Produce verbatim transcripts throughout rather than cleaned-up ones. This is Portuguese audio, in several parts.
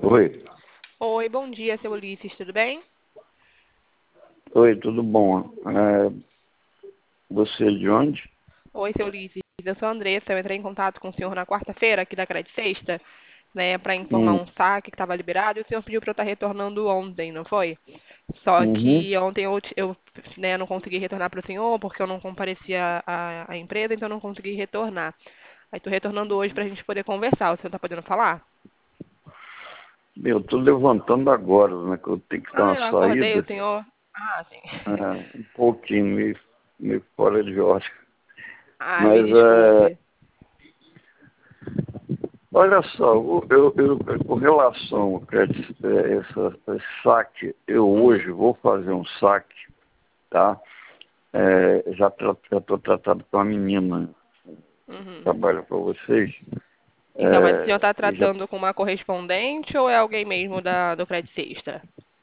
Oi, Oi, bom dia, seu Ulisses, tudo bem? oi, tudo bom? É, você é de onde? Oi, seu Ulisses, eu sou a Andressa, eu entrei em contato com o senhor na quarta-feira, aqui da Credit Sexta, né, para informar Hum, um saque que estava liberado, e o senhor pediu para eu estar retornando ontem, não foi? Só uhum. que ontem eu, eu né, não consegui retornar para o senhor, porque eu não compareci à à- à empresa, então eu não consegui retornar. Aí estou retornando hoje para a gente poder conversar, o senhor está podendo falar? Eu estou levantando agora, né? Que eu tenho que dar Ah, uma eu acordei, o saída, senhor... Ah, sim. é, um pouquinho, meio, meio fora de hora. Ah, me Mas, é, desculpe. olha só, eu, eu, eu- com relação ao crédito, é, essa, esse saque, eu Uhum, hoje vou fazer um saque, tá? É, já estou tratado com uma menina que uhum. trabalha para vocês. Então, mas o senhor É, está e já tratando com uma correspondente ou é alguém mesmo da, do Credit Sexta?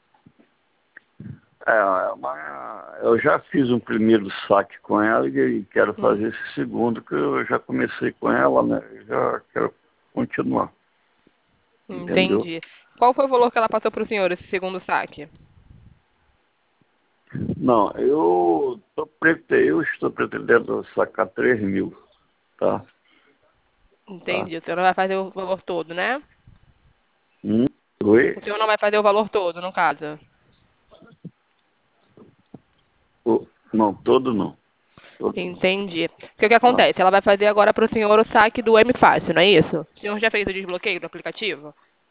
É, é uma- eu já fiz um primeiro saque com ela e quero Hum, fazer esse segundo, que eu já comecei com ela, né? Eu já quero continuar, entendeu? entendi. Qual foi o valor que ela passou para o senhor, esse segundo saque? Não, eu, tô prete- eu estou pretendendo sacar três mil, tá? Tá? Entendi. O senhor não vai fazer o valor todo, né? Hum, oi? O senhor não vai fazer o valor todo, no caso. O- não, todo não. Todo não. Entendi. Porque o que Tá? acontece? Ela vai fazer agora para o senhor o saque do M Fácil, não é isso? O senhor já fez o desbloqueio do aplicativo?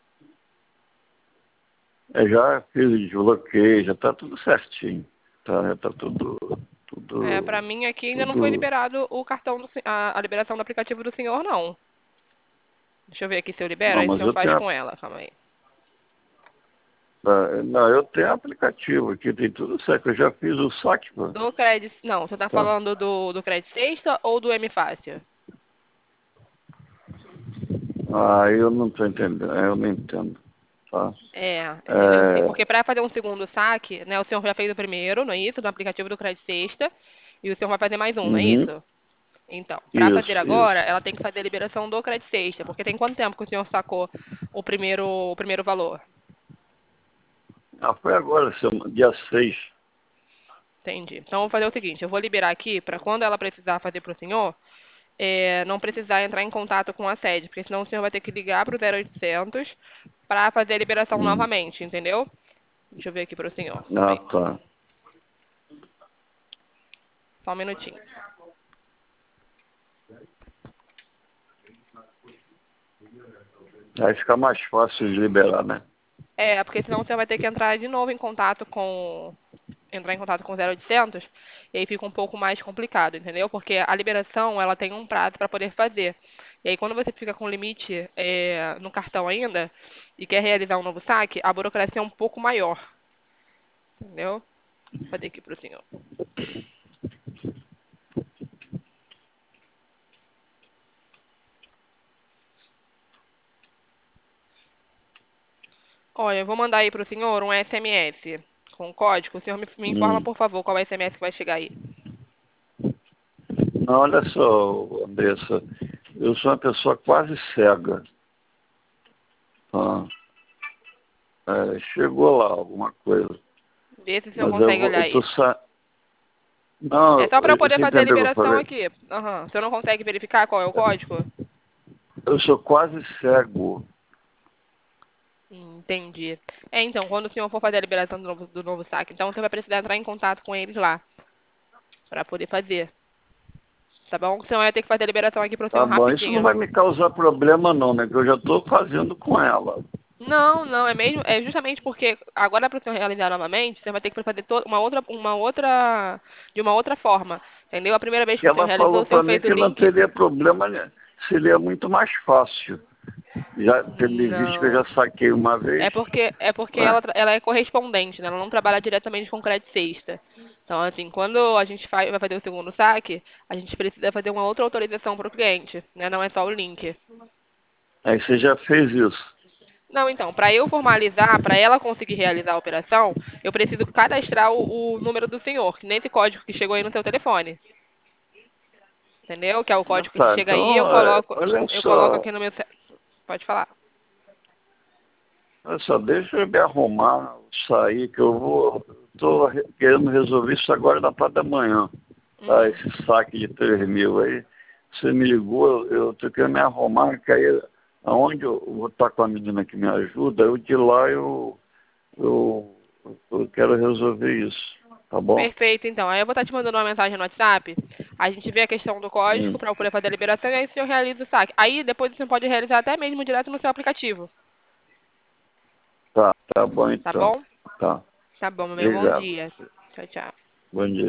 Eu já fiz o desbloqueio, já está tudo certinho. Tá? Já está tudo, É, para tudo, mim aqui ainda não foi tudo. liberado o cartão, do, sen- a, a liberação do aplicativo do senhor, não. Deixa eu ver aqui se eu libero, Não, aí o mas senhor eu faz tenho com ela, calma aí. Ah, não, eu tenho aplicativo aqui, tem tudo certo. Eu já fiz o saque, pô. Do Credit... Não, você está Tá. falando do, do Credit Sexta ou do M Fácil? Ah, eu não estou entendendo, eu não entendo. Tá? É, entendeu? Sim, É, porque para fazer um segundo saque, né, o senhor já fez o primeiro, não é isso? No aplicativo do Credit Sexta, e o senhor vai fazer mais um, não é uhum, isso? Então, para fazer isso, agora, isso. ela tem que fazer a liberação do Credit Sexta, porque tem quanto tempo que o senhor sacou o primeiro, o primeiro valor? Ah, foi agora, semana- dia seis. Entendi. Então, eu vou fazer o seguinte, eu vou liberar aqui para quando ela precisar fazer para o senhor, é, não precisar entrar em contato com a sede, porque senão o senhor vai ter que ligar para o zero oitocentos para fazer a liberação Hum. novamente, entendeu? Deixa eu ver aqui para o senhor. Calma Ah, aí. tá. Só um minutinho. Aí fica mais fácil de liberar, né? É, porque senão você vai ter que entrar de novo em contato com entrar em contato com o zero oitocentos e aí fica um pouco mais complicado, entendeu? Porque a liberação, ela tem um prazo para poder fazer. E aí quando você fica com limite é, no cartão ainda e quer realizar um novo saque, a burocracia é um pouco maior, entendeu? Vou fazer aqui para o senhor. Olha, eu vou mandar aí para o senhor um S M S com o código. O senhor me, me informa, Hum. por favor, qual é o S M S que vai chegar aí. Não, olha só, Andressa, eu sou uma pessoa quase cega. Tá? É, chegou lá alguma coisa, Vê se o senhor mas eu, consegue vou, olhar eu tô aí. sa... Não, É só para eu poder você fazer a entendeu o que eu liberação falei? aqui. Aham. O senhor não consegue verificar qual é o código? Eu sou quase cego. Entendi. É, então, quando o senhor for fazer a liberação do novo, do novo saque, então você vai precisar entrar em contato com eles lá, para poder fazer. Tá bom? O senhor vai ter que fazer a liberação aqui para o Tá senhor bom, isso não rapidinho. vai me causar problema não, né? Que eu já estou fazendo com ela. Não, não, é mesmo, é justamente porque agora para o senhor realizar novamente, você vai ter que fazer to- uma outra, uma outra, de uma outra forma, entendeu? A primeira vez E que o senhor ela realizou, falou o senhor para mim fez o que não link. teria problema, né? Seria muito mais fácil. Já tendo visto que eu já Não. saquei uma vez. É porque, é porque Ué, ela, tra- ela é correspondente, né? Ela não trabalha diretamente com crédito sexta. Então, assim, quando a gente faz, vai fazer o segundo saque, a gente precisa fazer uma outra autorização para o cliente, né? Não é só o link. aí você já fez isso. Não, então, para eu formalizar, para ela conseguir realizar a operação, eu preciso cadastrar o, o número do senhor, nesse código que chegou aí no seu telefone. Entendeu? Que é o Ah, código que tá, chega aí, eu então, é, coloco, olha eu coloco só. aqui no meu... ce- Pode falar. Olha só, deixa eu me arrumar, sair, que eu vou. Estou querendo resolver isso agora na parte da manhã. Tá? Uhum. Esse saque de três mil aí. Você me ligou, eu estou querendo me arrumar, que aí aonde eu vou estar com a menina que me ajuda, eu de lá eu, eu, eu quero resolver isso. Tá bom? Perfeito, então. Aí eu vou estar te mandando uma mensagem no WhatsApp. A gente vê a questão do código Hum, para eu poder fazer a liberação e aí você realiza o saque. Aí depois você pode realizar até mesmo direto no seu aplicativo. tá, tá bom Tá então. bom? Tá. Tá bom, meu bem. Bom Obrigado. dia. Tchau, tchau. Bom dia.